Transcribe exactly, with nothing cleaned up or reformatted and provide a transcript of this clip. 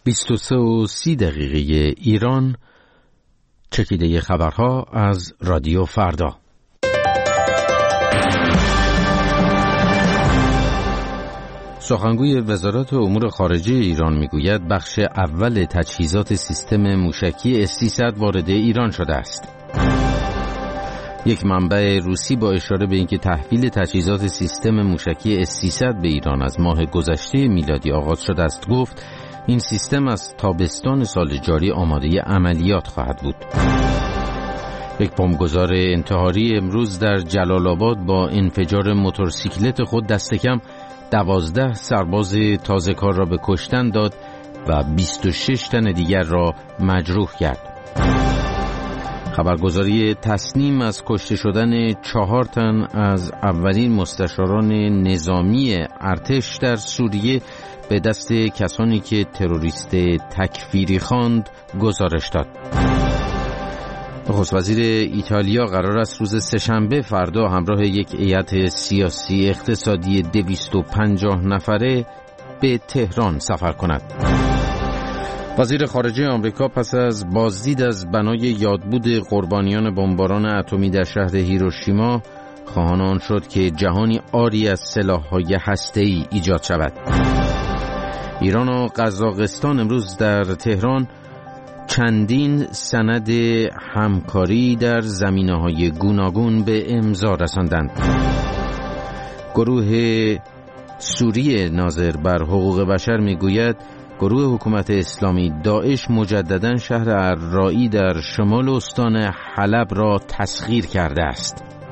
بیست و سه و سی دقیقه ایران، چکیده خبرها از رادیو فردا. سخنگوی وزارت امور خارجه ایران میگوید بخش اول تجهیزات سیستم موشکی اس سیصد وارد ایران شده است. یک منبع روسی با اشاره به اینکه تحویل تجهیزات سیستم موشکی اس سیصد به ایران از ماه گذشته میلادی آغاز شده است گفت این سیستم از تابستان سال جاری آماده عملیات خواهد بود. یک بمبگذار انتحاری امروز در جلال آباد با انفجار موتورسیکلت خود دست کم دوازده سرباز تازه کار را به کشتن داد و بیست و شش تن دیگر را مجروح کرد. خبرگزاری تصنیم از کشته شدن چهار تن از اولین مستشاران نظامی ارتش در سوریه به دست کسانی که تروریست تکفیری خواند گزارش داد. نخست وزیر ایتالیا قرار است روز سه‌شنبه فردا همراه یک هیئت سیاسی اقتصادی دویست و پنجاه نفره به تهران سفر کند. وزیر خارجه آمریکا پس از بازدید از بنای یادبود قربانیان بمباران اتمی در شهر هیروشیما خواهان آن شد که جهانی عاری از سلاح‌های هسته‌ای ایجاد شود. ایران و قزاقستان امروز در تهران چندین سند همکاری در زمینه‌های گوناگون به امضا رساندند. گروه سوریه ناظر بر حقوق بشر میگوید گروه حکومت اسلامی داعش مجدداً شهر الرائی در شمال استان حلب را تسخیر کرده است.